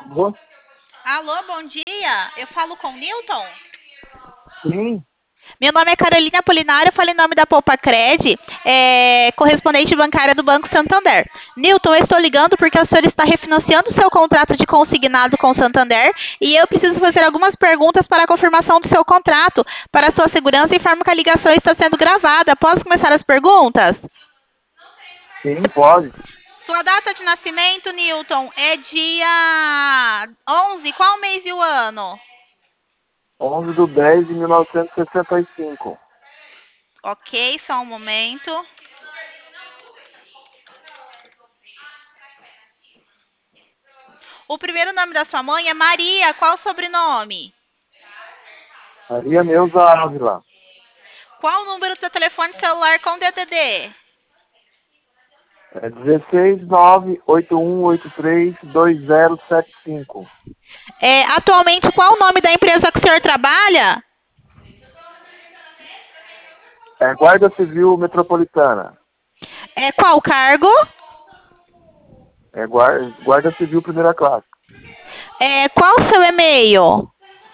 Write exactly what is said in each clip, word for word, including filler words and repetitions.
Alô? Alô, bom dia. Eu falo com o Newton? Sim, Meu nome é Carolina Apolinário, eu falo em nome da Poupa Cred, é, correspondente bancária do Banco Santander. Newton, eu estou ligando porque o senhor está refinanciando o seu contrato de consignado com o Santander e eu preciso fazer algumas perguntas para a confirmação do seu contrato. Para a sua segurança, informo que a ligação está sendo gravada. Posso começar as perguntas? sim, pode. Sua data de nascimento, Newton, é dia onze. Qual mês e o ano? onze de dez de mil novecentos e sessenta e cinco. Ok, só um momento. O primeiro nome da sua mãe é Maria. Qual o sobrenome? Maria Neuza Ávila. Qual o número do seu telefone celular com D D D? É dezesseis nove oito um oito três dois zero sete cinco. É, atualmente, qual o nome da empresa que o senhor trabalha? É Guarda Civil Metropolitana. É, qual o cargo? É Guarda, Guarda Civil Primeira Classe. É, qual o seu e-mail?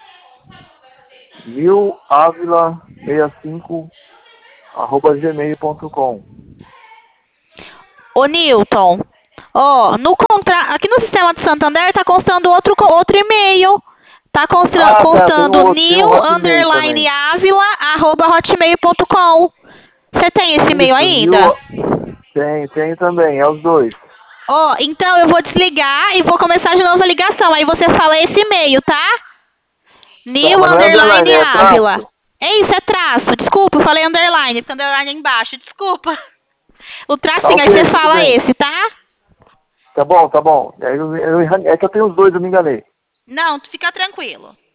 Mil Ávila sessenta e cinco arroba gmail ponto com. Ô, Newton. Ó, no contra... aqui no sistema do Santander tá constando outro, co- outro e-mail. Tá constra- Ah, tá, tem um constando outro, tem um new Hotmail underline também. ávila arroba hotmail ponto com. Você tem esse e-mail Isso, ainda? mil. Tem, tem também, é os dois. Ó, então eu vou desligar e vou começar de novo a ligação. Aí você fala esse e-mail, tá? Tá, New mas não é underline, underline é Ávila. traço. É isso, é traço. Desculpa, eu falei underline, porque underline é embaixo. Desculpa. O Tá tracinho, aí você ok, tudo fala bem. esse, tá? Tá bom, tá bom. É, eu, eu, é que eu tenho os dois, eu me enganei. Não, tu fica tranquilo.